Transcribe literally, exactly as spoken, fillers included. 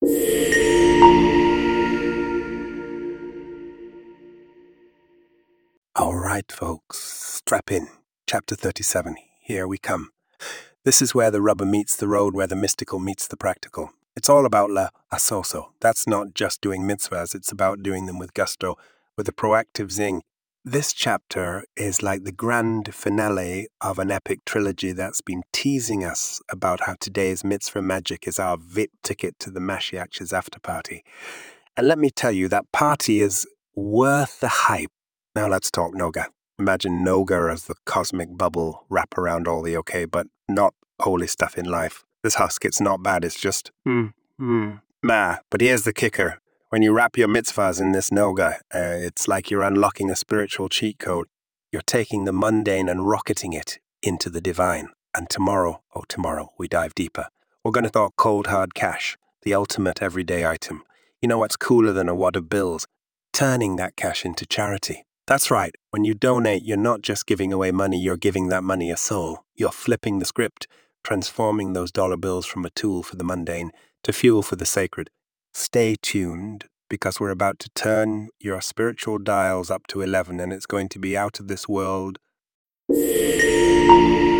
All right, folks, strap in. Chapter thirty-seven. Here we come. This is where the rubber meets the road, where the mystical meets the practical. It's all about la asoso. That's not just doing mitzvahs, it's about doing them with gusto, with a proactive zing. This chapter is like the grand finale of an epic trilogy that's been teasing us about how today's mitzvah magic is our V I P ticket to the Mashiach's after party. And let me tell you, that party is worth the hype. Now let's talk Noga. Imagine Noga as the cosmic bubble wrap around all the okay, but not holy stuff in life. This husk, it's not bad, it's just, hmm, hmm, ma. But here's the kicker. When you wrap your mitzvahs in this Noga, uh, it's like you're unlocking a spiritual cheat code. You're taking the mundane and rocketing it into the divine. And tomorrow, oh tomorrow, we dive deeper. We're going to talk cold hard cash, the ultimate everyday item. You know what's cooler than a wad of bills? Turning that cash into charity. That's right. When you donate, you're not just giving away money, you're giving that money a soul. You're flipping the script, transforming those dollar bills from a tool for the mundane to fuel for the sacred. Stay tuned, because we're about to turn your spiritual dials up to eleven, and it's going to be out of this world.